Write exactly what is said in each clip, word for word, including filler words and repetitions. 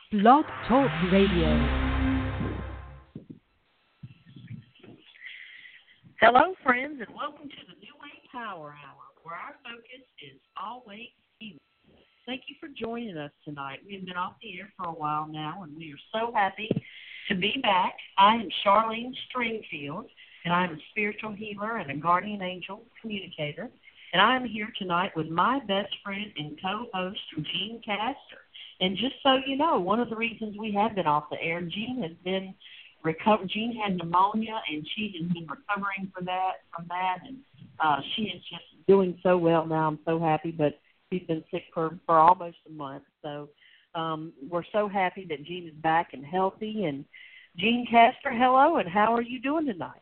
Blog Talk Radio. Hello, friends, and welcome to the New Way Power Hour, where our focus is always healing. Thank you for joining us tonight. We've been off the air for a while now, and we are so happy to be back. I am Charlene Stringfield, and I'm a spiritual healer and a guardian angel communicator. And I'm here tonight with my best friend and co-host, Jean Castor. And just so you know, one of the reasons we have been off the air, Jean has been recover. Jean had pneumonia, and she has been recovering for that from that, and uh, she is just doing so well now. I'm so happy, but she's been sick for, for almost a month. So um, we're so happy that Jean is back and healthy. And Jean Castor, hello, and how are you doing tonight?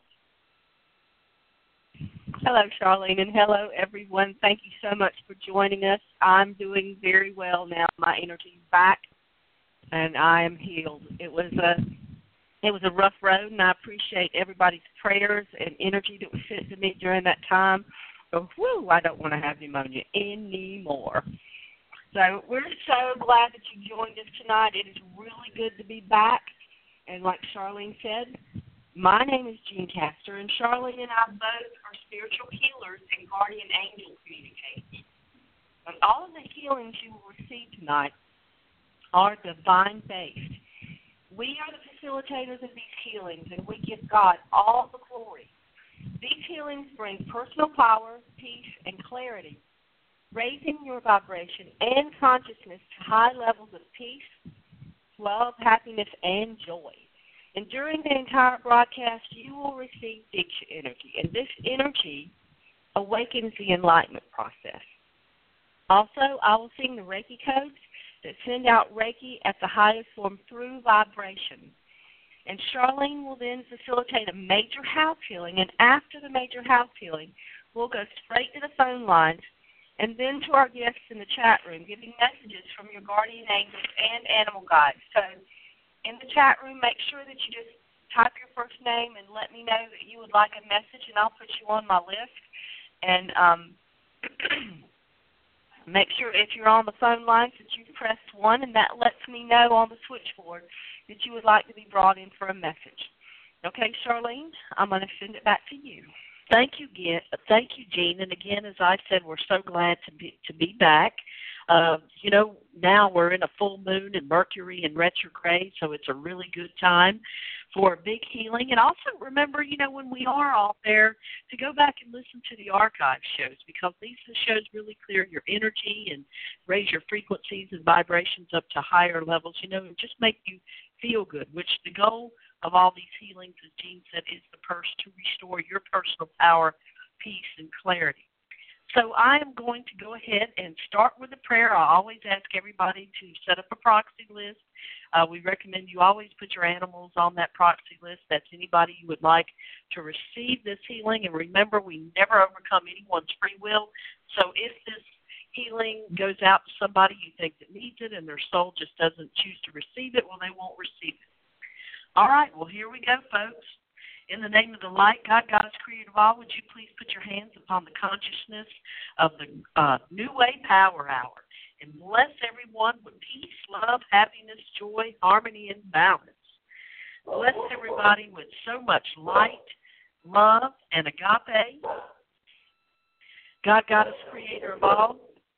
Hello, Charlene, and hello, everyone. Thank you so much for joining us. I'm doing very well now. My energy is back, and I am healed. It was a it was a rough road, and I appreciate everybody's prayers and energy that was sent to me during that time. So, whew, I don't want to have pneumonia anymore. So we're so glad that you joined us tonight. It is really good to be back, and like Charlene said, my name is Jean Castor, and Charlene and I both are spiritual healers and guardian angel communicators. And all of the healings you will receive tonight are divine-based. We are the facilitators of these healings, and we give God all the glory. These healings bring personal power, peace, and clarity, raising your vibration and consciousness to high levels of peace, love, happiness, and joy. And during the entire broadcast, you will receive Diksha energy, and this energy awakens the enlightenment process. Also, I will sing the Reiki codes that send out Reiki at the highest form through vibration. And Charlene will then facilitate a major house healing, and after the major house healing, we'll go straight to the phone lines and then to our guests in the chat room, giving messages from your guardian angels and animal guides. So in the chat room, make sure that you just type your first name and let me know that you would like a message, and I'll put you on my list. And um, make sure if you're on the phone lines that you've pressed one, and that lets me know on the switchboard that you would like to be brought in for a message. Okay, Charlene, I'm going to send it back to you. Thank you, again. Thank you, Jean. And again, as I said, we're so glad to be to be back. Uh, you know, now we're in a full moon and Mercury in retrograde, so it's a really good time for a big healing. And also remember, you know, when we are all there, to go back and listen to the archive shows, because these shows really clear your energy and raise your frequencies and vibrations up to higher levels, you know, and just make you feel good, which the goal of all these healings, as Jean said, is the purse to restore your personal power, peace, and clarity. So I am going to go ahead and start with a prayer. I always ask everybody to set up a proxy list. Uh, we recommend you always put your animals on that proxy list. That's anybody you would like to receive this healing. And remember, we never overcome anyone's free will. So if this healing goes out to somebody you think that needs it and their soul just doesn't choose to receive it, well, they won't receive it. All right, well, here we go, folks. In the name of the light, God, Goddess, Creator of all, would you please put your hands upon the consciousness of the uh, New Way Power Hour and bless everyone with peace, love, happiness, joy, harmony, and balance. Bless everybody with so much light, love, and agape. God, Goddess, Creator of all,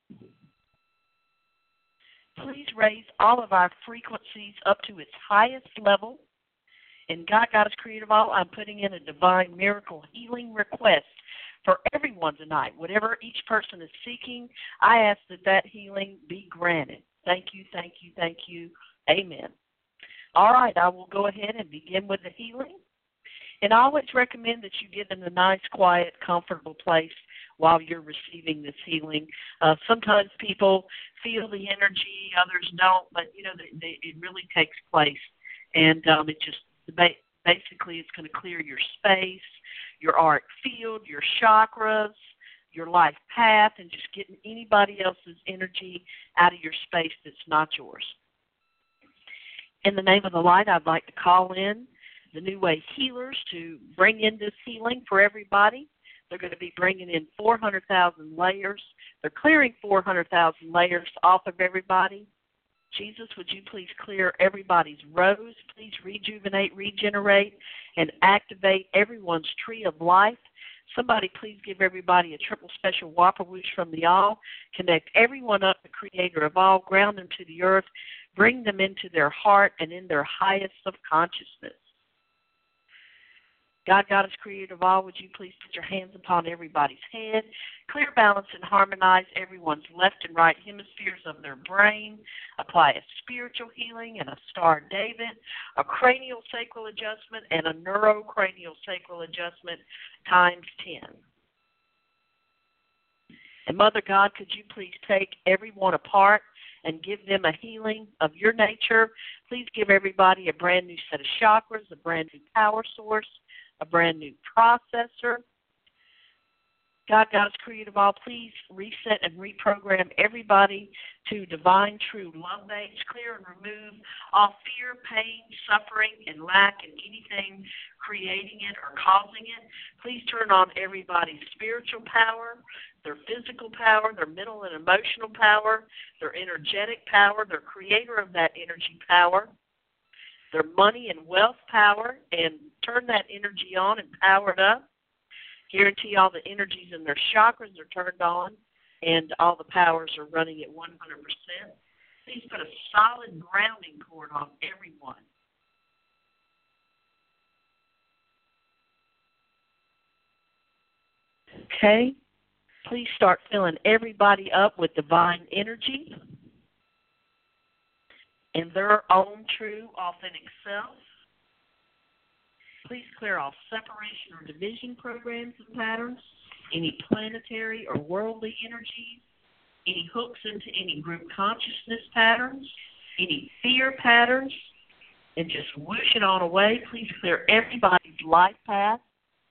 please raise all of our frequencies up to its highest level. And God, Goddess, Creator of all, I'm putting in a divine miracle healing request for everyone tonight. Whatever each person is seeking, I ask that that healing be granted. Thank you, thank you, thank you. Amen. All right, I will go ahead and begin with the healing. And I always recommend that you get in a nice, quiet, comfortable place while you're receiving this healing. Uh, sometimes people feel the energy, others don't, but, you know, they, they, it really takes place. And um, it just basically, it's going to clear your space, your auric field, your chakras, your life path, and just getting anybody else's energy out of your space that's not yours. In the name of the light, I'd like to call in the New Way healers to bring in this healing for everybody. They're going to be bringing in four hundred thousand layers. They're clearing four hundred thousand layers off of everybody. Jesus, would you please clear everybody's rows? Please rejuvenate, regenerate, and activate everyone's tree of life. Somebody please give everybody a triple special whopper whoosh from the all. Connect everyone up, the creator of all. Ground them to the earth. Bring them into their heart and in their highest of consciousness. God, Goddess, creator of all, would you please put your hands upon everybody's head, clear, balance, and harmonize everyone's left and right hemispheres of their brain, apply a spiritual healing and a Star David, a cranial sacral adjustment, and a neurocranial sacral adjustment times ten. And Mother God, could you please take everyone apart and give them a healing of your nature? Please give everybody a brand new set of chakras, a brand new power source, a brand new processor. God, Goddess, creator of all, please reset and reprogram everybody to divine, true love base. Clear and remove all fear, pain, suffering, and lack, and anything creating it or causing it. Please turn on everybody's spiritual power, their physical power, their mental and emotional power, their energetic power, their creator of that energy power, their money and wealth power, and turn that energy on and power it up. Guarantee all the energies in their chakras are turned on and all the powers are running at one hundred percent. Please put a solid grounding cord on everyone. Okay. Please start filling everybody up with divine energy and their own true, authentic self. Please clear all separation or division programs and patterns, any planetary or worldly energies, any hooks into any group consciousness patterns, any fear patterns, and just whoosh it on away. Please clear everybody's life path.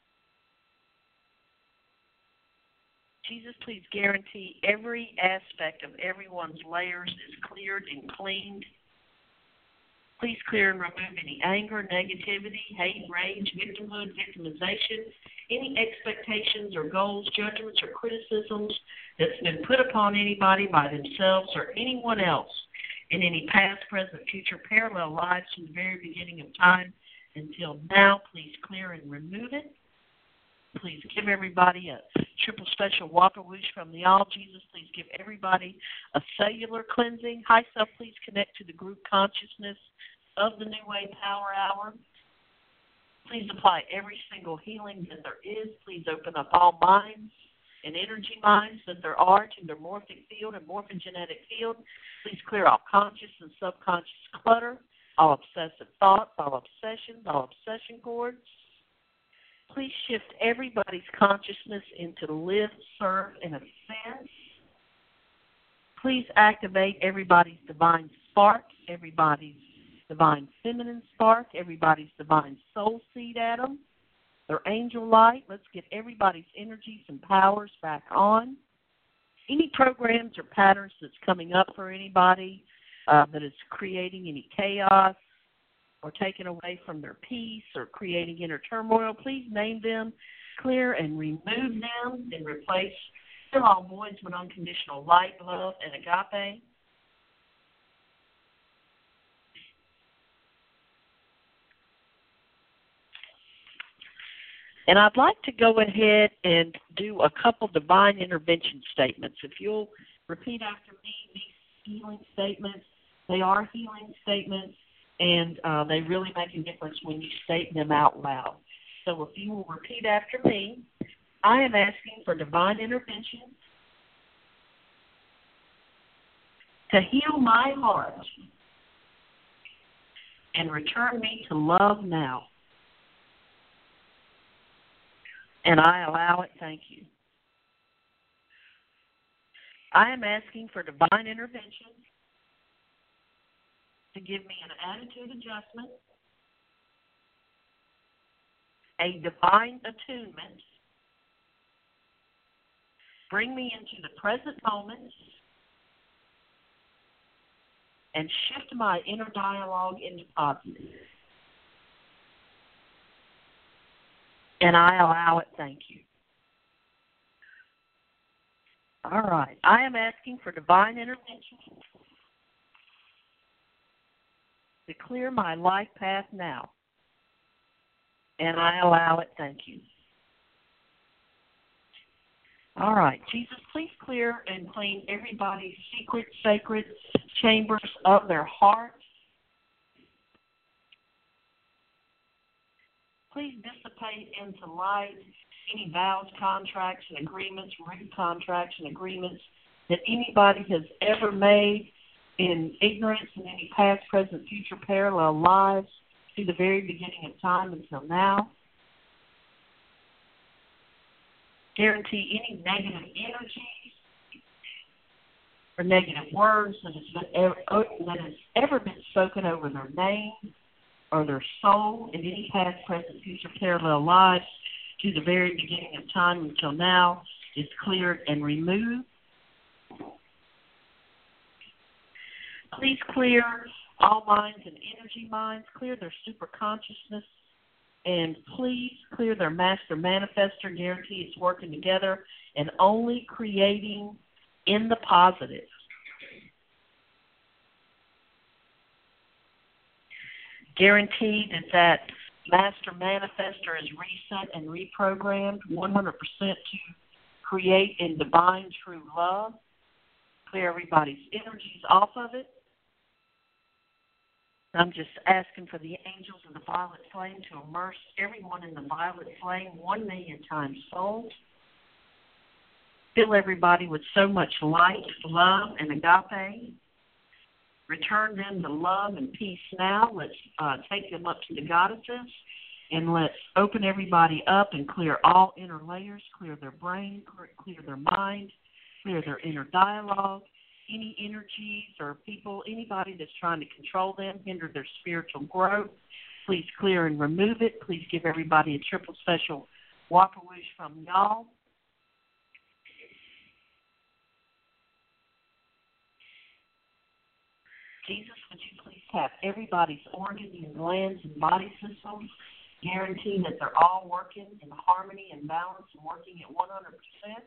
Jesus, please guarantee every aspect of everyone's layers is cleared and cleaned. Please clear and remove any anger, negativity, hate, rage, victimhood, victimization, any expectations or goals, judgments, or criticisms that's been put upon anybody by themselves or anyone else in any past, present, future, parallel lives from the very beginning of time until now. Please clear and remove it. Please give everybody a triple special whopper whoosh from the all. Jesus, please give everybody a cellular cleansing. High Self, please connect to the group consciousness of the New Way Power Hour. Please apply every single healing that there is. Please open up all minds and energy minds that there are to their morphic field and morphogenetic field. Please clear all conscious and subconscious clutter, all obsessive thoughts, all obsessions, all obsession cords. Please shift everybody's consciousness into live, serve, and ascend. Please activate everybody's divine spark, everybody's divine feminine spark, everybody's divine soul seed atom, their angel light. Let's get everybody's energies and powers back on. Any programs or patterns that's coming up for anybody uh, that is creating any chaos or taking away from their peace or creating inner turmoil, please name them, clear and remove them, and replace fill all voids with unconditional light, love, and agape. And I'd like to go ahead and do a couple divine intervention statements. If you'll repeat after me, these healing statements, they are healing statements, and uh, they really make a difference when you state them out loud. So if you will repeat after me, I am asking for divine intervention to heal my heart and return me to love now. And I allow it, thank you. I am asking for divine intervention to give me an attitude adjustment, a divine attunement, bring me into the present moment, and shift my inner dialogue into positive. And I allow it, thank you. All right. I am asking for divine intervention to clear my life path now. And I allow it. Thank you. All right. Jesus, please clear and clean everybody's secret, sacred chambers of their heart. Please dissipate into light any vows, contracts, and agreements, written contracts and agreements that anybody has ever made in ignorance in any past, present, future parallel lives to the very beginning of time until now. Guarantee any negative energies or negative words that has, been ever, that has ever been spoken over their name or their soul in any past, present, future parallel lives to the very beginning of time until now is cleared and removed. Please clear all minds and energy minds, clear their superconsciousness, and please clear their master manifestor. Guarantee it's working together and only creating in the positive. Guarantee that that master manifestor is reset and reprogrammed one hundred percent to create in divine true love. Clear everybody's energies off of it. I'm just asking for the angels of the violet flame to immerse everyone in the violet flame one million times fold. Fill everybody with so much light, love, and agape. Return them to love and peace now. Let's uh, take them up to the goddesses, and let's open everybody up and clear all inner layers, clear their brain, clear their mind, clear their inner dialogue. Any energies or people, anybody that's trying to control them, hinder their spiritual growth, please clear and remove it. Please give everybody a triple special whopper wish from y'all. Jesus, would you please have everybody's organs and glands and body systems guarantee that they're all working in harmony and balance and working at one hundred percent?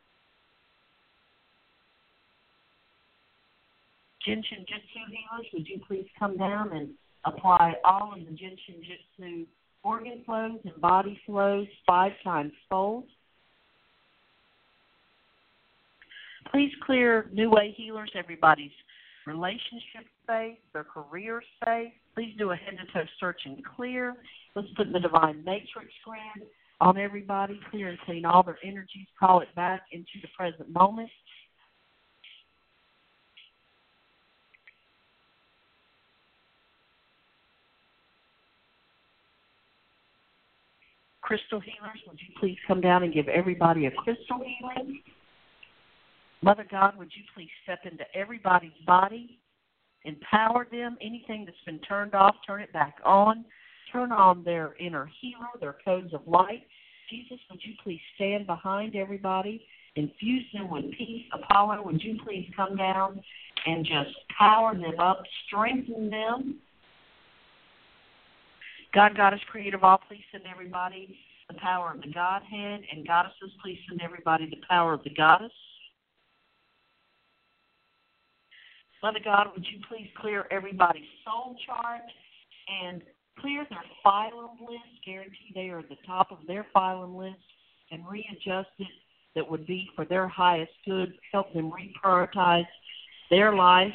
Jinshin Jitsu healers, would you please come down and apply all of the Jinshin Jitsu organ flows and body flows five times fold? Please clear New Way healers, everybody's relationship space, their career space. Please do a head-to-toe search and clear. Let's put the divine matrix grid on everybody, clear and clean all their energies, call it back into the present moment. Crystal healers, would you please come down and give everybody a crystal healing? Mother God, would you please step into everybody's body, empower them, anything that's been turned off, turn it back on, turn on their inner healer, their codes of light. Jesus, would you please stand behind everybody, infuse them with peace. Apollo, would you please come down and just power them up, strengthen them. God, Goddess, Creator of all, please send everybody the power of the Godhead. And Goddesses, please send everybody the power of the Goddess. Mother God, would you please clear everybody's soul chart and clear their phylum list, guarantee they are at the top of their phylum list, and readjust it that would be for their highest good, help them reprioritize their life.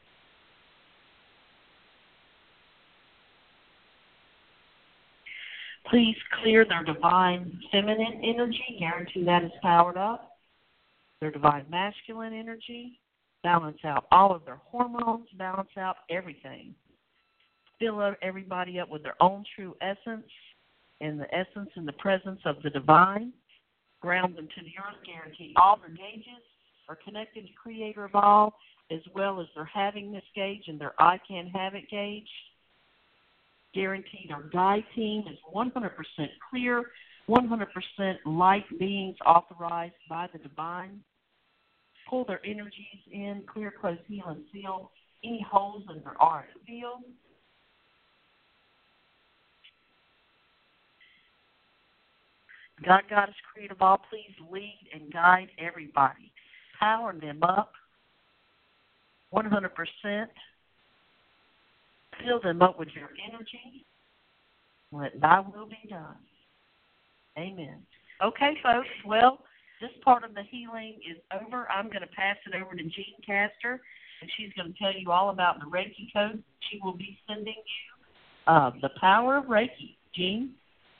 Please clear their divine feminine energy, guarantee that is powered up. Their divine masculine energy, balance out all of their hormones, balance out everything. Fill everybody up with their own true essence and the essence and the presence of the divine. Ground them to the earth, guarantee all their gauges are connected to Creator of all, as well as their having this gauge and their I can have it gauge. Guaranteed our guide team is one hundred percent clear, one hundred percent light beings authorized by the divine. Pull their energies in, clear, close, heal, and seal any holes in their auric field. God, Goddess, Creator of all, please lead and guide everybody. Power them up one hundred percent. fill them up with your energy. Let thy will be done. Amen. Okay, folks. Well, this part of the healing is over. I'm going to pass it over to Jean Castor, and she's going to tell you all about the Reiki code. She will be sending you uh, the power of Reiki. Jean?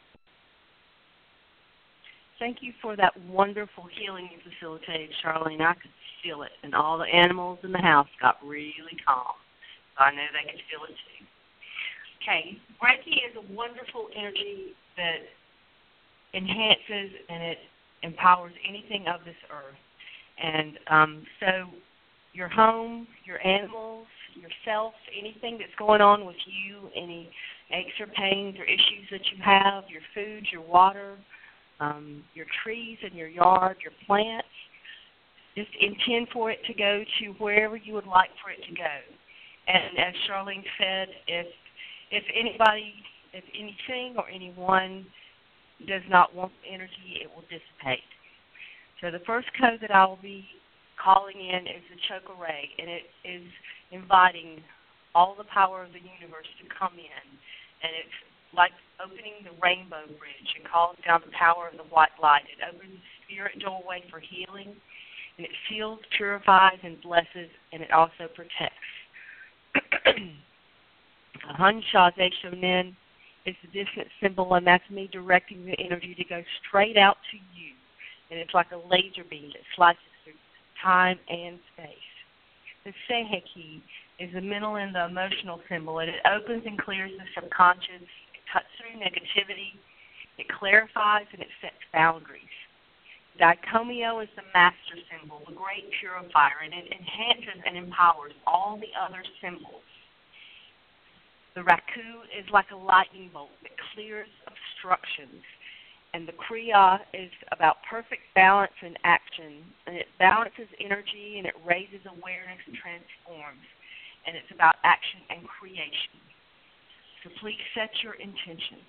Thank you for that wonderful healing you facilitated, Charlene. I could feel it, and all the animals in the house got really calm. So I know they could feel it too. Okay, Reiki is a wonderful energy that enhances and it empowers anything of this earth. And um, so your home, your animals, yourself, anything that's going on with you, any aches or pains or issues that you have, your food, your water, um, your trees in your yard, your plants, just intend for it to go to wherever you would like for it to go. And as Charlene said, if if anybody, if anything or anyone does not want the energy, it will dissipate. So the first code that I will be calling in is the Chakra Ray, and it is inviting all the power of the universe to come in. And it's like opening the rainbow bridge and calling down the power of the white light. It opens the spirit doorway for healing, and it seals, purifies, and blesses, and it also protects. Hun Shaze Shonin is the distance symbol, and that's me directing the energy to go straight out to you. And it's like a laser beam that slices through time and space. The Seiheki is the mental and the emotional symbol, and it opens and clears the subconscious. It cuts through negativity. It clarifies and it sets boundaries. Daikomyo is the master symbol, the great purifier, and it enhances and empowers all the other symbols. The Raku is like a lightning bolt that clears obstructions. And the Kriya is about perfect balance and action. And it balances energy and it raises awareness and transforms. And it's about action and creation. So please set your intentions.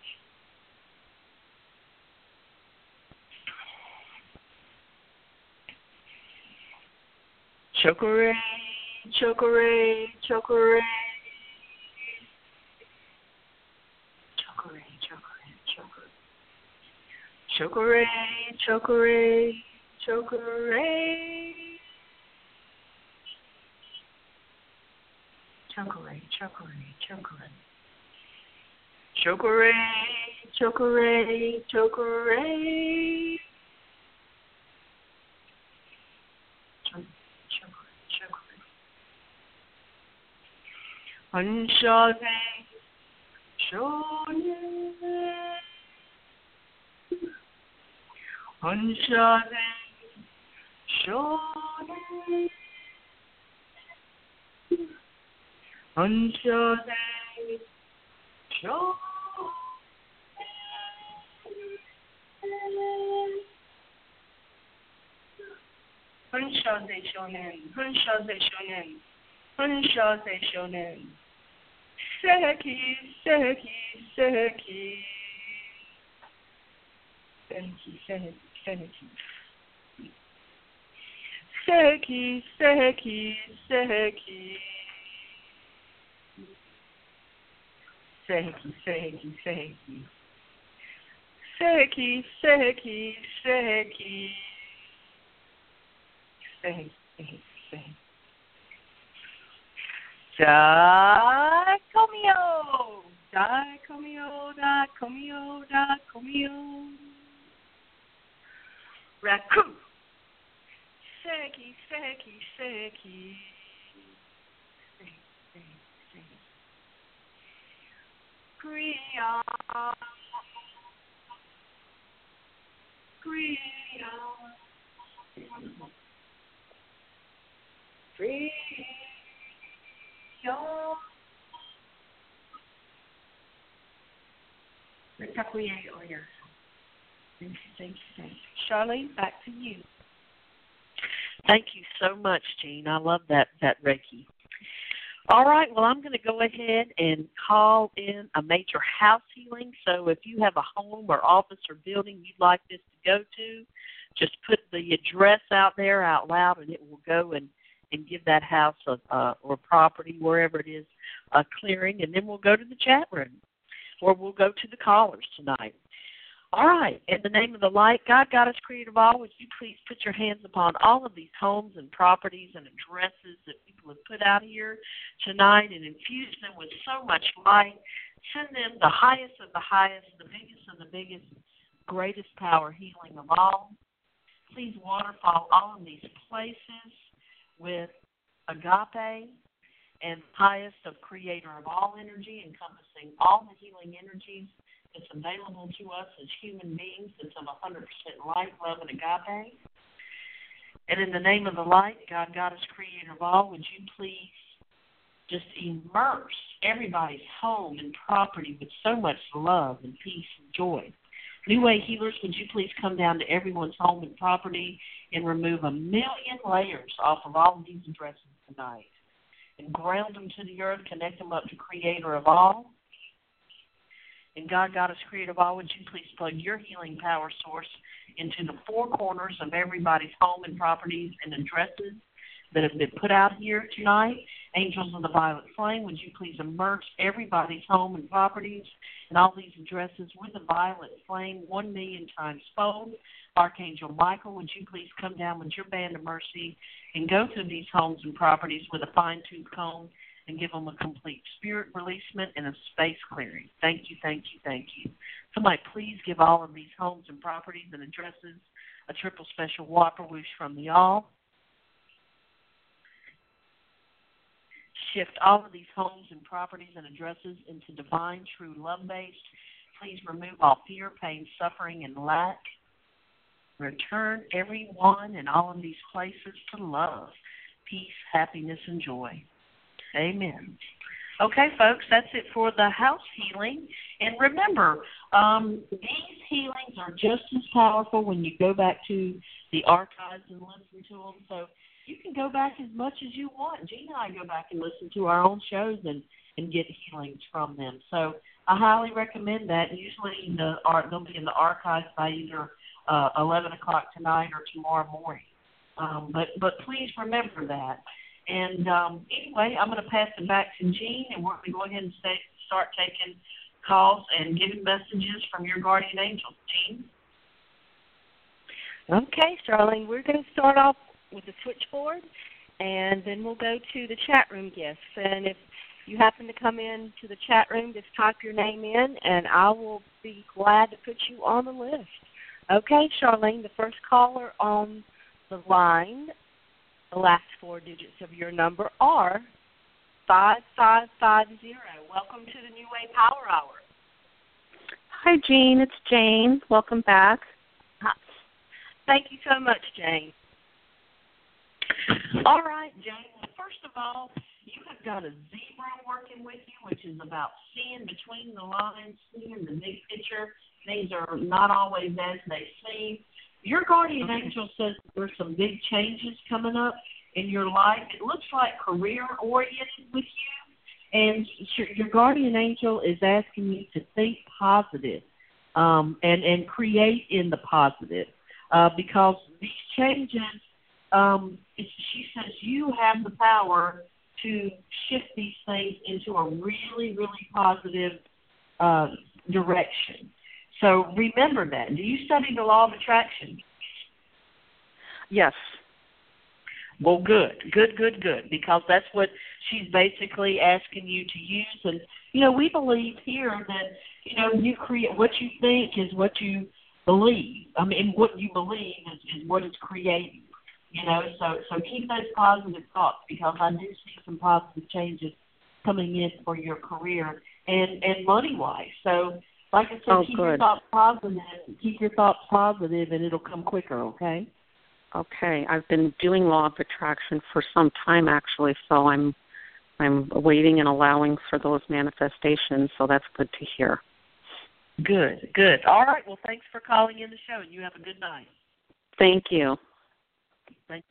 Chokore, chokore, chokore. Chokore, chokore, chokore. Chokore, chokore, chokore. Chokore, chokore, chokore. Chokore, chokore, chokore. Unshaze, shonen. Unshaze, shonen. Unshaze, shonen. Unshaze, shonen. Unshaze, shonen. Unshaze, shonen. Seki, seki, seki. Seki, seki, seki. Seki, seki, seki. Seki, seki, seki. Seki, seki, seki. Seki, seki, seki. Daikomyo, Daikomyo, Daikomyo, Daikomyo. Raku. Seki, seki, seki. Seki, seki, seki. Kriya. Kriya. Kriya. Thank you, thank you, thank you. Charlene, back to you. Thank you so much, Jean. I love that, that Reiki. All right, well, I'm going to go ahead and call in a major house healing. So if you have a home or office or building you'd like this to go to, just put the address out there out loud, and it will go and and give that house a, uh, or property, wherever it is, a clearing, and then we'll go to the chat room, or we'll go to the callers tonight. All right. In the name of the light, God, Goddess, Creator of all, would you please put your hands upon all of these homes and properties and addresses that people have put out here tonight and infuse them with so much light. Send them the highest of the highest, the biggest of the biggest, greatest power healing of all. Please waterfall all of these places with agape and highest of Creator of all energy, encompassing all the healing energies that's available to us as human beings. It's of one hundred percent light, love, and agape. And in the name of the light, God, Goddess, Creator of all, would you please just immerse everybody's home and property with so much love and peace and joy. New Way healers, would you please come down to everyone's home and property and remove a million layers off of all of these addresses tonight and ground them to the earth, connect them up to Creator of all. And God, Goddess, Creator of all, would you please plug your healing power source into the four corners of everybody's home and properties and addresses that have been put out here tonight. Angels of the Violet Flame, would you please immerse everybody's home and properties and all these addresses with the Violet Flame one million times fold. Archangel Michael, would you please come down with your band of mercy and go through these homes and properties with a fine-tooth comb and give them a complete spirit releasement and a space clearing. Thank you, thank you, thank you. Somebody please give all of these homes and properties and addresses a triple special whopper whoosh from the all. Shift all of these homes and properties and addresses into divine, true, love-based. Please remove all fear, pain, suffering, and lack. Return everyone and all of these places to love, peace, happiness, and joy. Amen. Okay, folks, that's it for the house healing. And remember, um, these healings are just as powerful when you go back to the archives and listen to them. So you can go back as much as you want. Gene and I go back and listen to our own shows and, and get healings from them. So I highly recommend that. Usually the art they'll be in the archives by either uh, eleven o'clock tonight or tomorrow morning. Um, but, but please remember that. And um, anyway, I'm going to pass it back to Gene, and we're going to go ahead and stay, start taking calls and giving messages from your guardian angels. Gene? Okay, Charlene, we're going to start off with the switchboard, and then we'll go to the chat room gifts. And if you happen to come in to the chat room, just type your name in, and I will be glad to put you on the list. Okay, Charlene, the first caller on the line, the last four digits of your number are five five five zero. Welcome to the New Way Power Hour. Hi, Jean. It's Jane. Welcome back. Hi. Thank you so much, Jane. All right, Jane. Well, first of all, you have got a zebra working with you, which is about seeing between the lines, seeing the big picture. Things are not always as they seem. Your guardian angel says there's some big changes coming up in your life. It looks like career-oriented with you, and your guardian angel is asking you to think positive, um, and, and create in the positive, uh, because these changes, um, she says you have the power to shift these things into a really, really positive uh, direction. So remember that. Do you study the law of attraction? Yes. Well, good, good, good, good, because that's what she's basically asking you to use. And, you know, we believe here that, you know, you create what you think is what you believe. I mean, what you believe is, is what is creating, you know. So, so keep those positive thoughts, because I do see some positive changes coming in for your career and, and money-wise. So, like I said, oh, keep good. your thoughts positive. Keep your thoughts positive, and it'll come quicker. Okay. Okay. I've been doing law of attraction for some time, actually, so I'm I'm waiting and allowing for those manifestations. So that's good to hear. Good. Good. All right. Well, thanks for calling in the show, and you have a good night. Thank you. Thank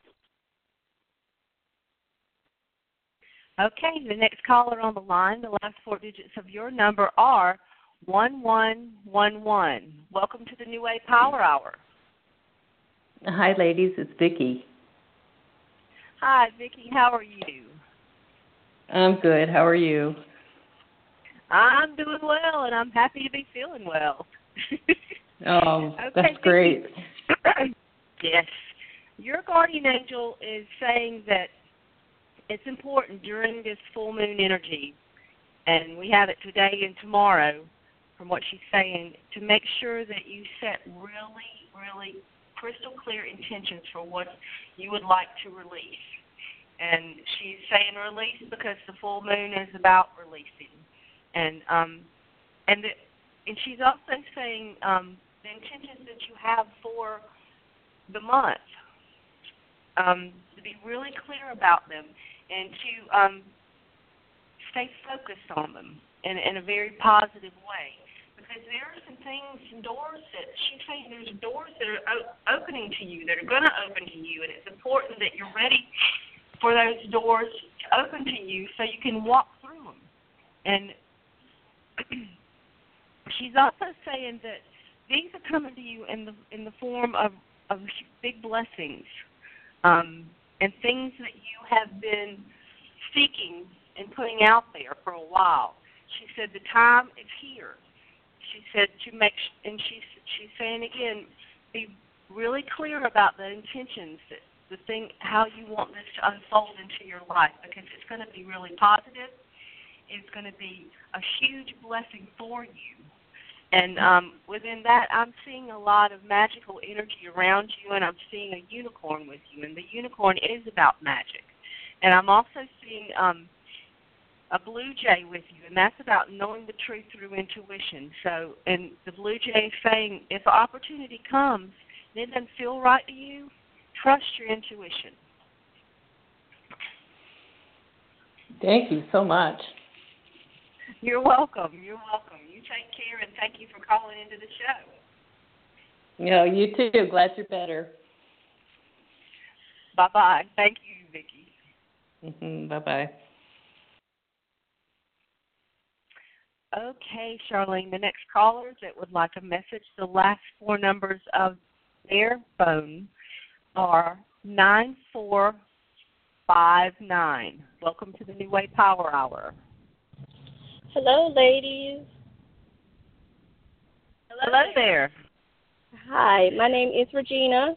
you. Okay. The next caller on the line, the last four digits of your number are one one one one. Welcome to the New Way Power Hour. Hi, ladies. It's Vicki. Hi, Vicki. How are you? I'm good. How are you? I'm doing well, and I'm happy to be feeling well. Oh, okay, that's great. Yes. Your guardian angel is saying that it's important during this full moon energy, and we have it today and tomorrow, from what she's saying, to make sure that you set really, really crystal clear intentions for what you would like to release. And she's saying release because the full moon is about releasing. And um, and the, and she's also saying um, the intentions that you have for the month, um, to be really clear about them and to um, stay focused on them in, in a very positive way. Because there are some things, some doors that she's saying there's doors that are o- opening to you, that are going to open to you, and it's important that you're ready for those doors to open to you so you can walk through them. And she's also saying that these are coming to you in the in the form of, of big blessings um, and things that you have been seeking and putting out there for a while. She said the time is here. She said to make, and she's she's saying again, be really clear about the intentions, that the thing, how you want this to unfold into your life, because it's going to be really positive. It's going to be a huge blessing for you. And um, within that, I'm seeing a lot of magical energy around you, and I'm seeing a unicorn with you, and the unicorn is about magic. And I'm also seeing um, a blue jay with you, and that's about knowing the truth through intuition. So, and the blue jay is saying, if an opportunity comes and it doesn't feel right to you, trust your intuition. Thank you so much. You're welcome. You're welcome. You take care, and thank you for calling into the show. Yeah, you too. Glad you're better. Bye-bye. Thank you, Vicki. Mm-hmm. Bye-bye. Okay, Charlene, the next caller that would like a message, the last four numbers of their phone are nine four five nine. Welcome to the New Way Power Hour. Hello, ladies. Hello there. Hi, my name is Regina.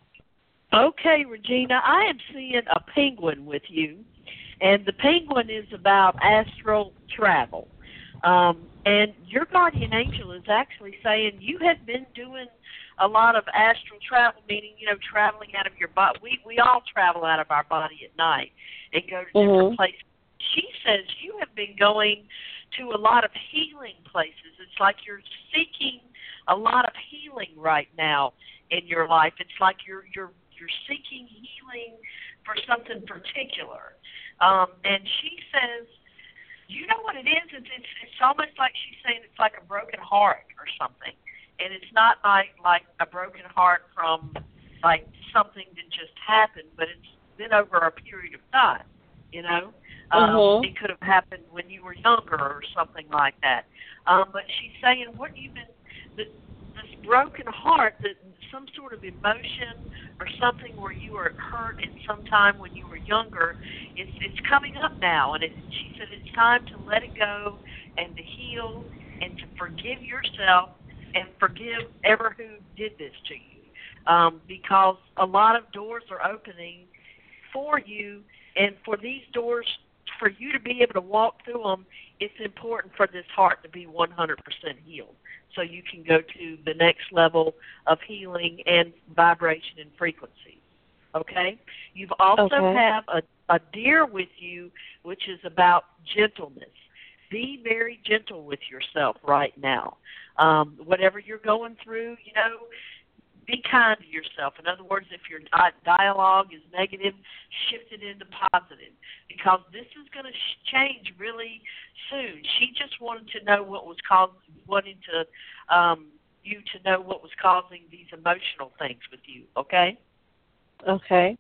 Okay, Regina, I am seeing a penguin with you, and the penguin is about astral travel. Um, and your guardian angel is actually saying you have been doing a lot of astral travel, meaning, you know, traveling out of your body. We, we all travel out of our body at night and go to different Mm-hmm. places. She says you have been going to a lot of healing places. It's like you're seeking a lot of healing right now in your life. It's like you're you're you're seeking healing for something particular. Um, and she says, you know what it is? It's, it's it's almost like she's saying it's like a broken heart or something. And it's not like like a broken heart from like something that just happened, but it's been over a period of time, you know? Um, Mm-hmm. It could have happened when you were younger or something like that. Um, but she's saying what you've been, the, this broken heart, that some sort of emotion or something where you were hurt at some time when you were younger, it's it's coming up now. And it, she said it's time to let it go and to heal and to forgive yourself and forgive ever who did this to you. Um, because a lot of doors are opening for you, and for these doors, for you to be able to walk through them, it's important for this heart to be one hundred percent healed, so you can go to the next level of healing and vibration and frequency. Okay? You've also Okay. have a, a deer with you, which is about gentleness. Be very gentle with yourself right now. Um, whatever you're going through, you know, be kind to yourself. In other words, if your dialogue is negative, shift it into positive, because this is going to sh- change really soon. She just wanted to know what was causing, wanting to um, you to know what was causing these emotional things with you. Okay. Okay.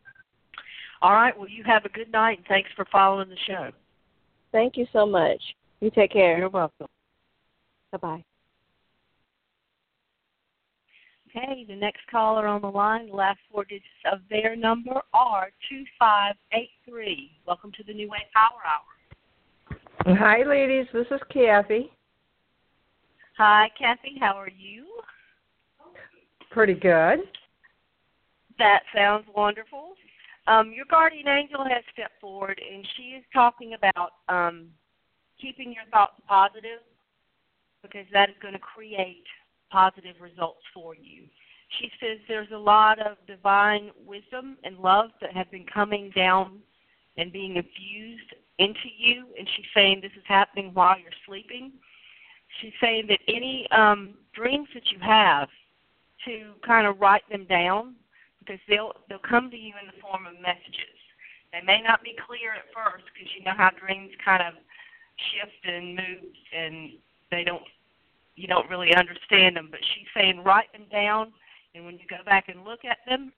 All right. Well, you have a good night, and thanks for following the show. Thank you so much. You take care. You're welcome. Bye-bye. Okay, the next caller on the line, the last four digits of their number are two five eight three. Welcome to the New Way Power Hour. Hi, ladies. This is Kathy. Hi, Kathy. How are you? Pretty good. That sounds wonderful. Um, your guardian angel has stepped forward, and she is talking about um, keeping your thoughts positive because that is going to create positive results for you. She says there's a lot of divine wisdom and love that have been coming down and being infused into you, and she's saying this is happening while you're sleeping. She's saying that any um, dreams that you have, to kind of write them down because they'll they'll come to you in the form of messages. They may not be clear at first because you know how dreams kind of shift and move and they don't you don't really understand them. But she's saying write them down, and when you go back and look at them,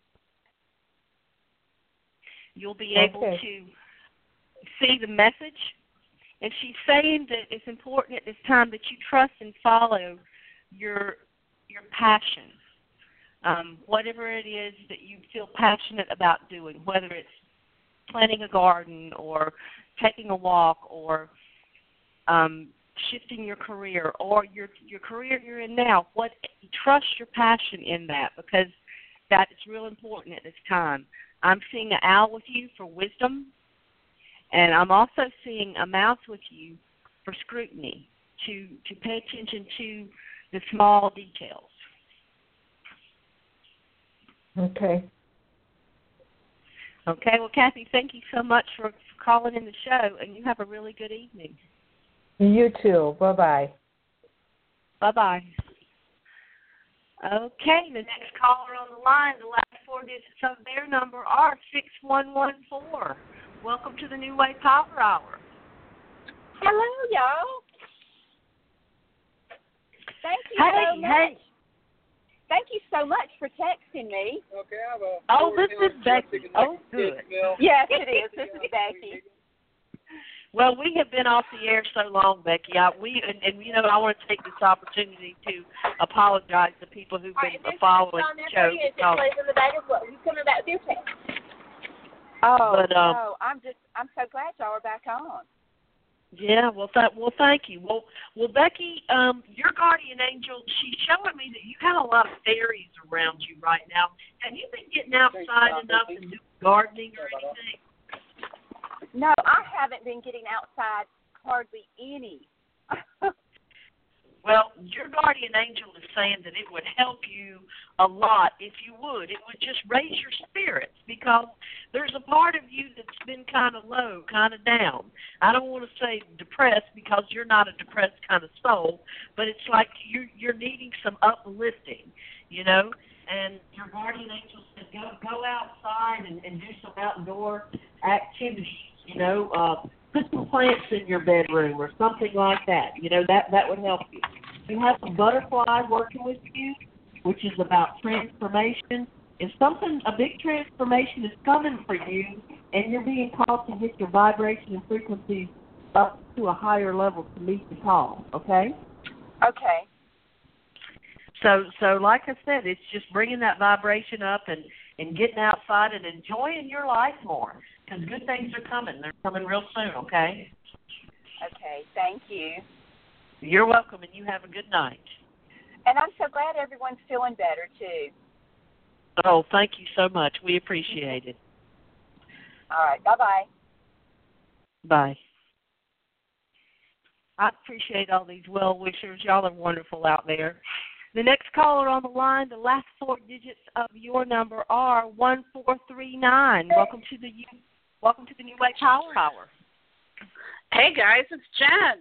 you'll be Okay. able to see the message. And she's saying that it's important at this time that you trust and follow your your passion, um, whatever it is that you feel passionate about doing, whether it's planting a garden or taking a walk or um, shifting your career or your your career you're in now. What trust your passion in that because that is real important at this time. I'm seeing an owl with you for wisdom. And I'm also seeing a mouse with you for scrutiny, to, to pay attention to the small details. Okay. Okay, well, Kathy, thank you so much for calling in the show, and you have a really good evening. You too. Bye-bye. Bye-bye. Okay, the next caller on the line, the last four digits of their number are six one one four. Welcome to the New Way Power Hour. Hello, y'all. Thank you hey, so much. Hey. Thank you so much for texting me. Okay, I have a oh, this is Becky. Oh, good. Yes, it is. This is Becky. Well, we have been off the air so long, Becky. I, we and, and you know I want to take this opportunity to apologize to people who've been right, following the show. Because, in the bag of what? Who's coming back with your text? Oh, but, um, no, I'm just, I'm so glad y'all are back on. Yeah, well, th- well, thank you. Well, well, Becky, um, your guardian angel, she's showing me that you have a lot of fairies around you right now. Have you been getting outside enough and doing gardening or anything? No, I haven't been getting outside hardly any. Well, your guardian angel is saying that it would help you a lot if you would. It would just raise your spirits because there's a part of you that's been kind of low, kind of down. I don't want to say depressed because you're not a depressed kind of soul, but it's like you're, you're needing some uplifting, you know. And your guardian angel said go go outside and, and do some outdoor activities, you know. Uh, put some plants in your bedroom or something like that. You know, that, that would help you. You have some butterflies working with you, which is about transformation. If something, a big transformation is coming for you and you're being called to get your vibration and frequencies up to a higher level to meet the call, okay? Okay. So, so like I said, it's just bringing that vibration up and, and getting outside and enjoying your life more because good things are coming. They're coming real soon, okay? Okay, thank you. You're welcome, and you have a good night. And I'm so glad everyone's feeling better, too. Oh, thank you so much. We appreciate it. All right, bye-bye. Bye. I appreciate all these well-wishers. Y'all are wonderful out there. The next caller on the line, the last four digits of your number are one four three nine. Welcome to the welcome to the New Way Power Hour. Hey guys, it's Jen.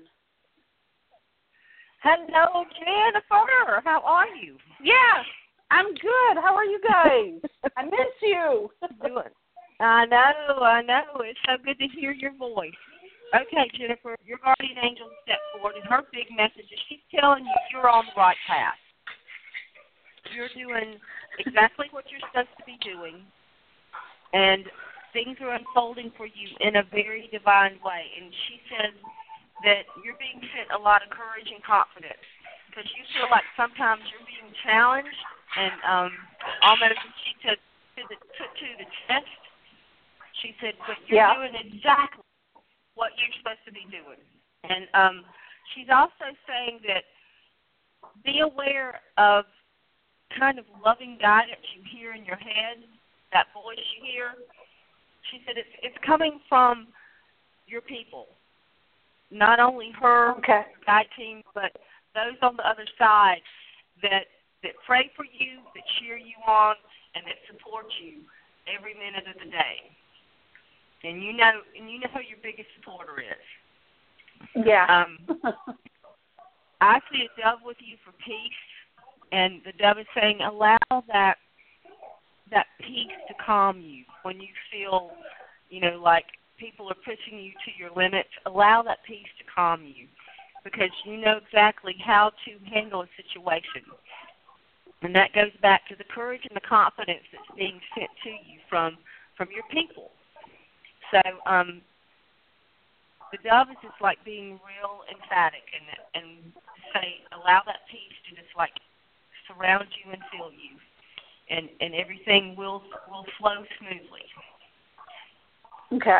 Hello, Jennifer. How are you? Yeah, I'm good. How are you guys? I miss you. Good. I know, I know. It's so good to hear your voice. Okay, Jennifer, your guardian angel stepped forward, and her big message is she's telling you you're on the right path. You're doing exactly what you're supposed to be doing, and things are unfolding for you in a very divine way. And she says that you're being sent a lot of courage and confidence because you feel like sometimes you're being challenged and um, almost she took to the took to the chest. She said, "But you're Yeah. doing exactly what you're supposed to be doing." And um, she's also saying that be aware of kind of loving guidance you hear in your head, that voice you hear. She said it's it's coming from your people, not only her Okay. guide team, but those on the other side that that pray for you, that cheer you on, and that support you every minute of the day. And you know, and you know who your biggest supporter is. Yeah. Um, I see a dove with you for peace, and the dove is saying, allow that that peace to calm you when you feel, you know, like people are pushing you to your limits. Allow that peace to calm you, because you know exactly how to handle a situation. And that goes back to the courage and the confidence that's being sent to you from from your people. So um, the dove is just like being real emphatic and and say, allow that peace to just like surround you and fill you, and and everything will will flow smoothly. Okay.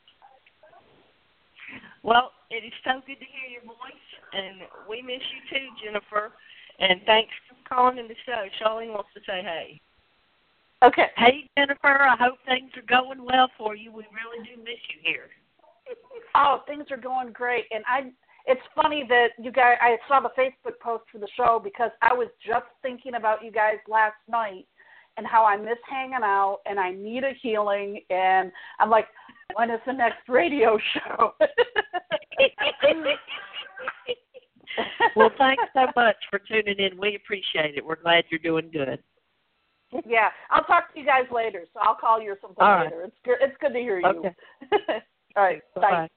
Well, it is so good to hear your voice, and we miss you too, Jennifer. And thanks for calling in the show. Charlene wants to say hey. Okay. Hey, Jennifer, I hope things are going well for you. We really do miss you here. Oh, things are going great, and I. It's funny that you guys. I saw the Facebook post for the show because I was just thinking about you guys last night and how I miss hanging out and I need a healing, and I'm like, when is the next radio show? Well, thanks so much for tuning in. We appreciate it. We're glad you're doing good. Yeah, I'll talk to you guys later, so I'll call you or something All right. later. It's good. It's good to hear you. Okay. All right. Bye.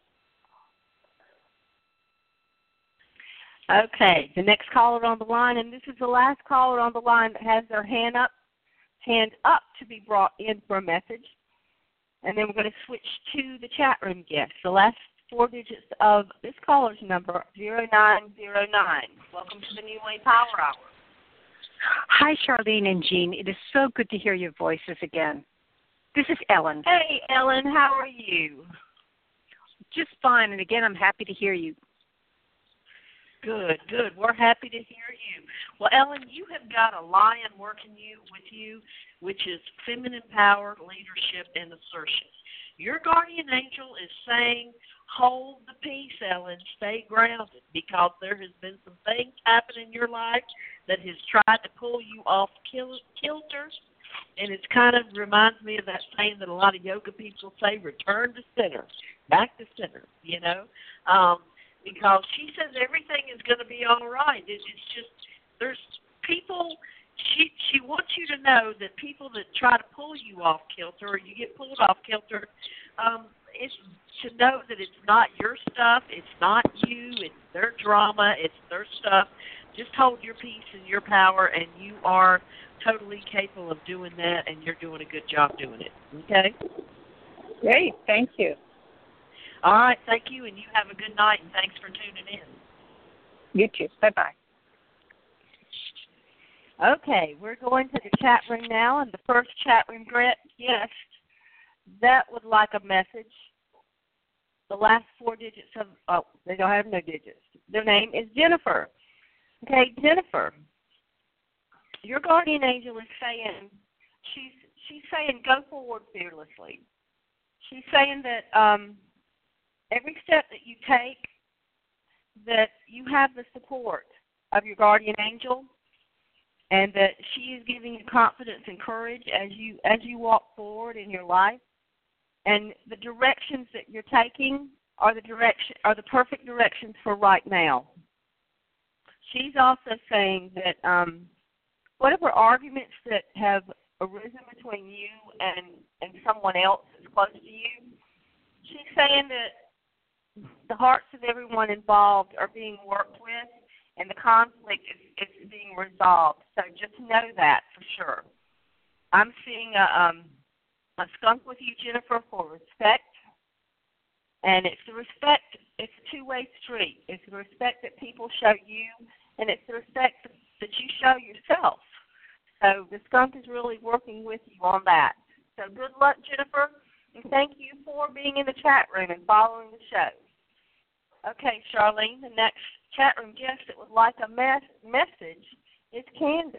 Okay, the next caller on the line, and this is the last caller on the line that has their hand up, hand up to be brought in for a message. And then we're going to switch to the chat room guest. The last four digits of this caller's number, zero nine zero nine. Welcome to the New Way Power Hour. Hi, Charlene and Jean. It is so good to hear your voices again. This is Ellen. Hey, Ellen, how are you? Just fine, and again, I'm happy to hear you. Good, good. We're happy to hear you. Well, Ellen, you have got a lion working you with you, which is feminine power, leadership, and assertion. Your guardian angel is saying, hold the peace, Ellen. Stay grounded, because there has been some things happen in your life that has tried to pull you off kil- kilter. And it kind of reminds me of that saying that a lot of yoga people say, return to center, back to center, you know. Um, because she says everything is going to be all right. It, it's just, there's people, she she wants you to know that people that try to pull you off kilter, or you get pulled off kilter, um, it's to know that it's not your stuff, it's not you, it's their drama, it's their stuff. Just hold your peace and your power, and you are totally capable of doing that, and you're doing a good job doing it. Okay? Great. Thank you. All right. Thank you, and you have a good night, and thanks for tuning in. You too. Bye-bye. Okay, we're going to the chat room now, and the first chat room guest that would like a message. The last four digits of, oh, they don't have no digits. Their name is Jennifer. Okay, Jennifer, your guardian angel is saying, she's she's saying go forward fearlessly. She's saying that um, every step that you take, that you have the support of your guardian angel, and that she is giving you confidence and courage as you as you walk forward in your life. And the directions that you're taking are the direction are the perfect directions for right now. She's also saying that um, whatever arguments that have arisen between you and, and someone else that's close to you, she's saying that the hearts of everyone involved are being worked with, and the conflict is, is being resolved. So just know that for sure. I'm seeing a, um, a skunk with you, Jennifer, for respect. And it's the respect, it's a two-way street. It's the respect that people show you, and it's the respect that you show yourself. So the skunk is really working with you on that. So good luck, Jennifer, and thank you for being in the chat room and following the show. Okay, Charlene, the next chat room guest that would like a mes- message is Kansas.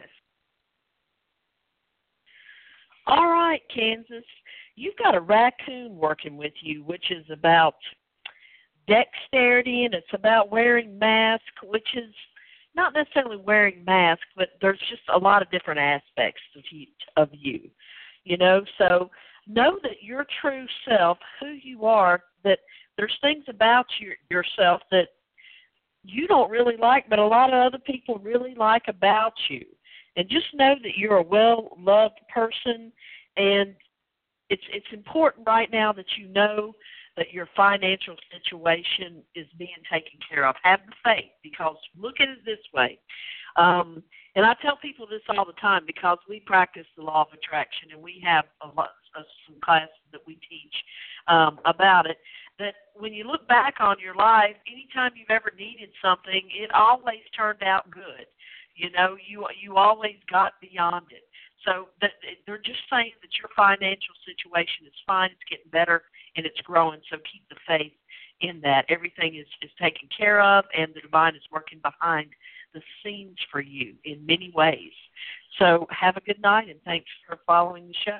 All right, Kansas. You've got a raccoon working with you, which is about dexterity, and it's about wearing masks, which is not necessarily wearing masks, but there's just a lot of different aspects of you, of you, you know. So know that your true self, who you are, that there's things about your, yourself that you don't really like, but a lot of other people really like about you. And just know that you're a well-loved person, and it's it's important right now that you know that your financial situation is being taken care of. Have the faith, because look at it this way. Um, and I tell people this all the time because we practice the law of attraction, and we have a lot of some classes that we teach um, about it, that when you look back on your life, anytime you've ever needed something, it always turned out good. You know, you you always got beyond it. So that, they're just saying that your financial situation is fine, it's getting better, and it's growing. So keep the faith in that. Everything is, is taken care of, and the divine is working behind the scenes for you in many ways. So have a good night, and thanks for following the show.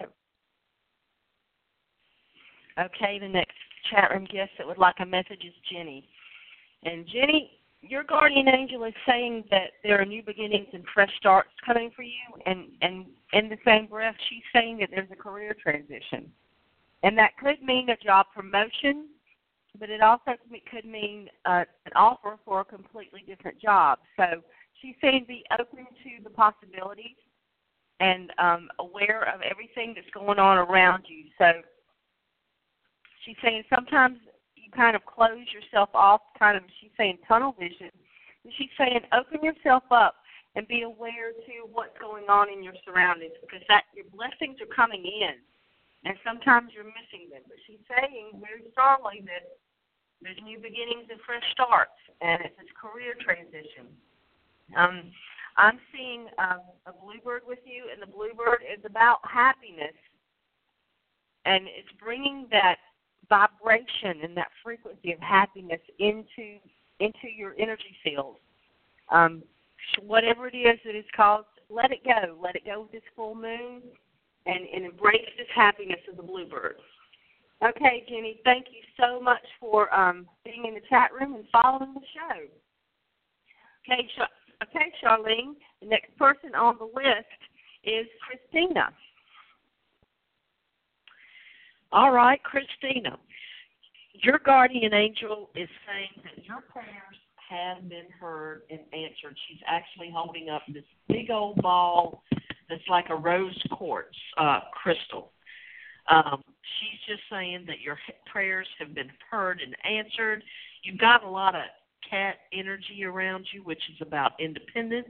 Okay, the next chat room guest that would like a message is Jenny. And Jenny, your guardian angel is saying that there are new beginnings and fresh starts coming for you, and, and in the same breath, she's saying that there's a career transition. And that could mean a job promotion, but it also could mean uh, an offer for a completely different job. So she's saying be open to the possibilities and um, aware of everything that's going on around you. So she's saying sometimes you kind of close yourself off, kind of, she's saying tunnel vision. And she's saying open yourself up and be aware to what's going on in your surroundings, because that your blessings are coming in, and sometimes you're missing them. But she's saying very strongly that there's new beginnings and fresh starts, and it's this career transition. Um, I'm seeing um, a bluebird with you, and the bluebird is about happiness, and it's bringing that vibration and that frequency of happiness into into your energy field. Um, whatever it is that is caused, let it go. Let it go with this full moon, and, and embrace this happiness of the bluebird. Okay, Jenny, thank you so much for um, being in the chat room and following the show. Okay, Sh- okay, Charlene, the next person on the list is Christina. All right, Christina, your guardian angel is saying that your prayers have been heard and answered. She's actually holding up this big old ball that's like a rose quartz uh, crystal. Um, she's just saying that your prayers have been heard and answered. You've got a lot of cat energy around you, which is about independence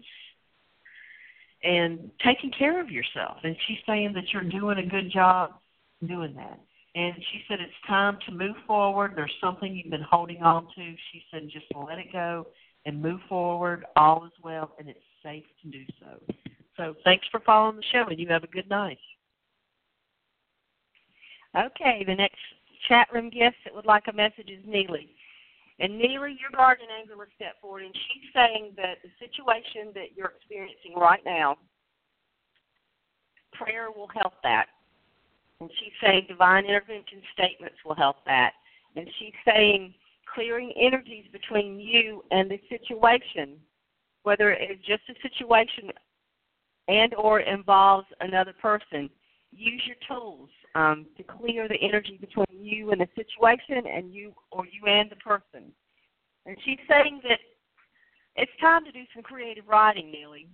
and taking care of yourself. And she's saying that you're doing a good job doing that. And she said it's time to move forward. There's something you've been holding on to. She said just let it go and move forward. All is well, and it's safe to do so. So thanks for following the show, and you have a good night. Okay, the next chat room guest that would like a message is Neely. And Neely, your guardian angel has stepped forward, and she's saying that the situation that you're experiencing right now, prayer will help that. And she's saying divine intervention statements will help that. And she's saying clearing energies between you and the situation, whether it's just a situation and or involves another person, use your tools um, to clear the energy between you and the situation and you or you and the person. And she's saying that it's time to do some creative writing, Neely.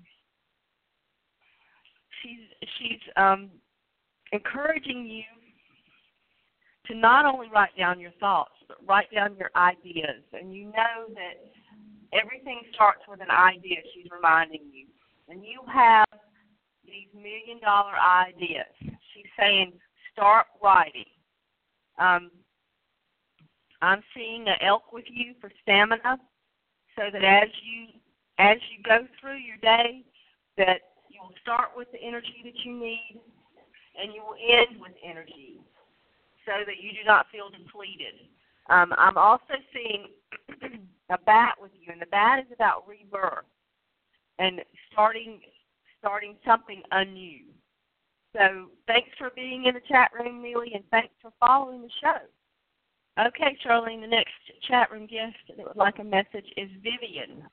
She's she's um, encouraging you to not only write down your thoughts, but write down your ideas. And you know that everything starts with an idea, she's reminding you. And you have these million-dollar ideas. She's saying, start writing. Um, I'm seeing an elk with you for stamina, so that as you as you go through your day, that you will start with the energy that you need, and you will end with energy so that you do not feel depleted. Um, I'm also seeing a bat with you, and the bat is about rebirth and starting starting something anew. So thanks for being in the chat room, Neely, and thanks for following the show. Okay, Charlene, the next chat room guest that would like a message is Vivian.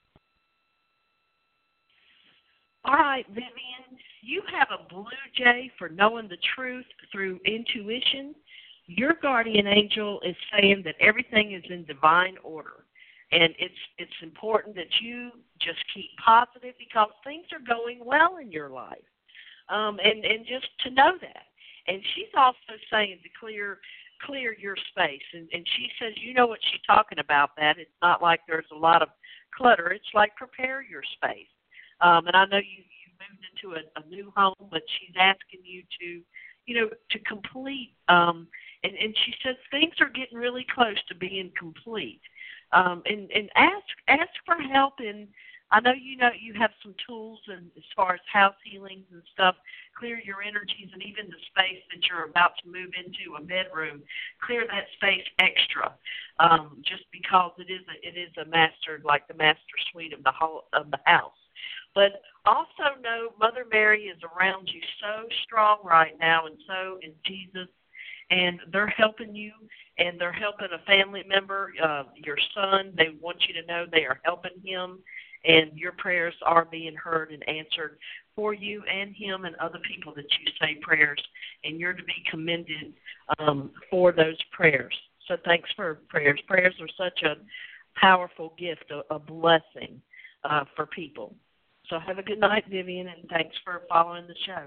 All right, Vivian, you have a blue jay for knowing the truth through intuition. Your guardian angel is saying that everything is in divine order, and it's it's important that you just keep positive because things are going well in your life, um, and and just to know that. And she's also saying to clear clear your space, and and she says you know what she's talking about. That it's not like there's a lot of clutter. It's like prepare your space. Um, and I know you you moved into a, a new home, but she's asking you to, you know, to complete. Um, and, and she says things are getting really close to being complete. Um, and and ask ask for help. And I know you know you have some tools, and as far as house healings and stuff, clear your energies, and even the space that you're about to move into, a bedroom, clear that space extra. Um, just because it is a, it is a master, like the master suite of the whole of the house. But also know Mother Mary is around you so strong right now, and so is Jesus, and they're helping you, and they're helping a family member, uh, your son. They want you to know they are helping him, and your prayers are being heard and answered for you and him and other people that you say prayers, and you're to be commended um, for those prayers. So thanks for prayers. Prayers are such a powerful gift, a, a blessing uh, for people. So have a good night, Vivian, and thanks for following the show.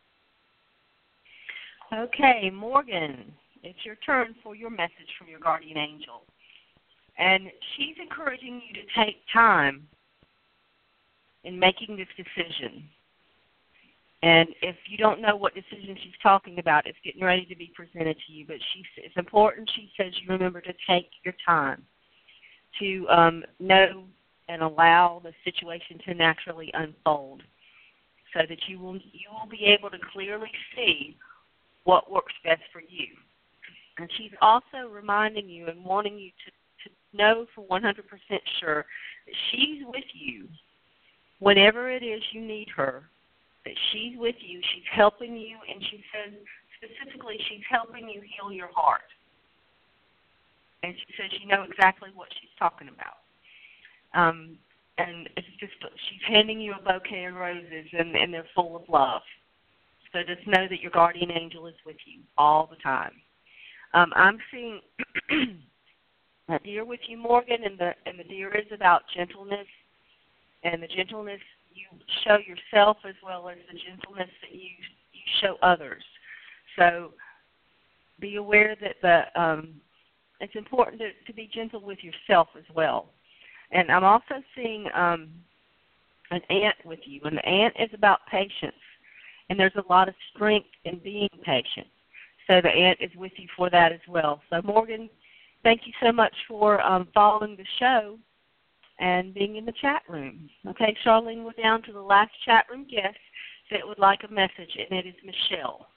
Okay, Morgan, it's your turn for your message from your guardian angel. And she's encouraging you to take time in making this decision. And if you don't know what decision she's talking about, it's getting ready to be presented to you. But she, it's important, she says, you remember to take your time to um, know and allow the situation to naturally unfold so that you will you will be able to clearly see what works best for you. And she's also reminding you and wanting you to, to know for one hundred percent sure that she's with you whenever it is you need her, that she's with you, she's helping you, and she says specifically she's helping you heal your heart. And she says you know exactly what she's talking about. Um, and it's just she's handing you a bouquet of roses, and, and they're full of love. So just know that your guardian angel is with you all the time. Um, I'm seeing a deer with you, Morgan, and the and the deer is about gentleness, and the gentleness you show yourself as well as the gentleness that you you show others. So be aware that the um, it's important to, to be gentle with yourself as well. And I'm also seeing um, an ant with you, and the ant is about patience. And there's a lot of strength in being patient. So the ant is with you for that as well. So, Morgan, thank you so much for um, following the show and being in the chat room. Okay, Charlene, we're down to the last chat room guest that would like a message, and it is Michelle.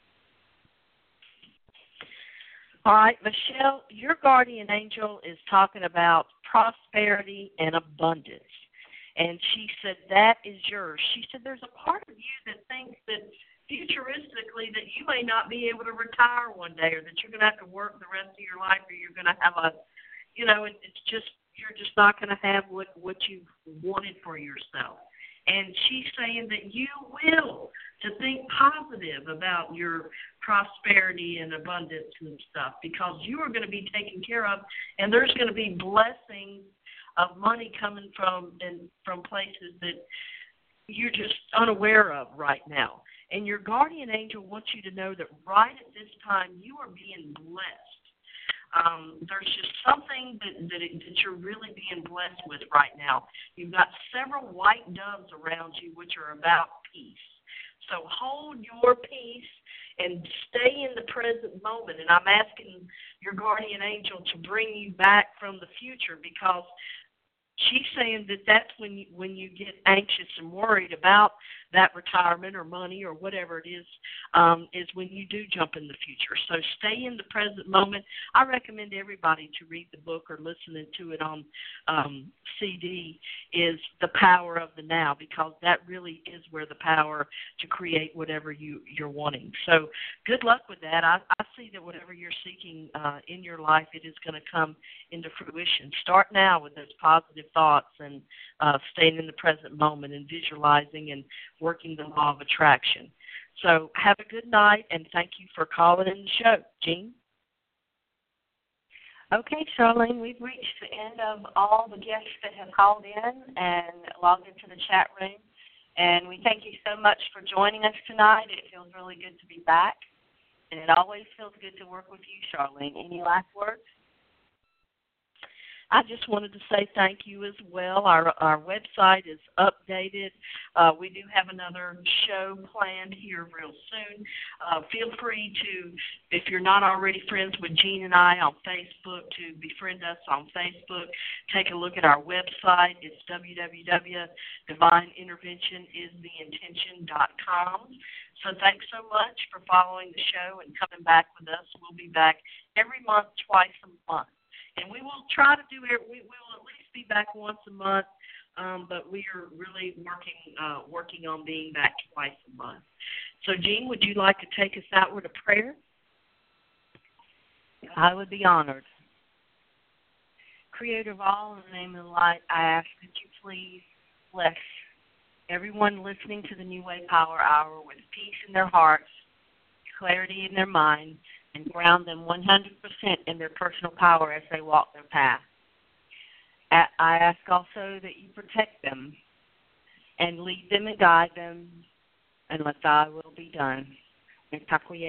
All right, Michelle, your guardian angel is talking about prosperity and abundance. And she said, that is yours. She said, there's a part of you that thinks that futuristically that you may not be able to retire one day, or that you're going to have to work the rest of your life, or you're going to have a, you know, it, it's just, you're just not going to have what, what you've wanted for yourself. And she's saying that you will to think positive about your prosperity and abundance and stuff, because you are going to be taken care of, and there's going to be blessings of money coming from and from places that you're just unaware of right now. And your guardian angel wants you to know that right at this time you are being blessed. Um, there's just something that, that, it, that you're really being blessed with right now. You've got several white doves around you, which are about peace. So hold your peace and stay in the present moment. And I'm asking your guardian angel to bring you back from the future, because she's saying that that's when you, when you get anxious and worried about that retirement or money or whatever it is, um, is when you do jump in the future. So stay in the present moment. I recommend everybody to read the book or listen to it on um, C D, is The Power of the Now, because that really is where the power to create whatever you, you're wanting. So good luck with that. I, I see that whatever you're seeking uh, in your life, it is going to come into fruition. Start now with those positive thoughts and uh, staying in the present moment and visualizing and working the law of attraction. So have a good night, and thank you for calling in the show. Jean? Okay, Charlene, we've reached the end of all the guests that have called in and logged into the chat room. And we thank you so much for joining us tonight. It feels really good to be back. And it always feels good to work with you, Charlene. Any last words? I just wanted to say thank you as well. Our our website is updated. Uh, we do have another show planned here real soon. Uh, feel free to, if you're not already friends with Jean and I on Facebook, to befriend us on Facebook. Take a look at our website. It's w w w dot divine intervention is the intention dot com. So thanks so much for following the show and coming back with us. We'll be back every month, twice a month. And we will try to do it. We will at least be back once a month, um, but we are really working uh, working on being back twice a month. So, Jean, would you like to take us out with a prayer? I would be honored. Creator of all, in the name of the light, I ask that you please bless everyone listening to the New Way Power Hour with peace in their hearts, clarity in their minds, and ground them one hundred percent in their personal power as they walk their path. I ask also that you protect them and lead them and guide them, and let thy will be done. Thank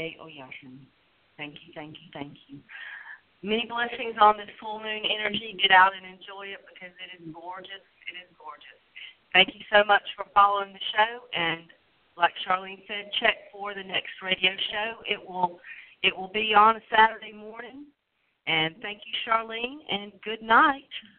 you, thank you, thank you. Many blessings on this full moon energy. Get out and enjoy it because it is gorgeous. It is gorgeous. Thank you so much for following the show, and like Charlene said, check for the next radio show. It will It will be on a Saturday morning. And thank you, Charlene, and good night.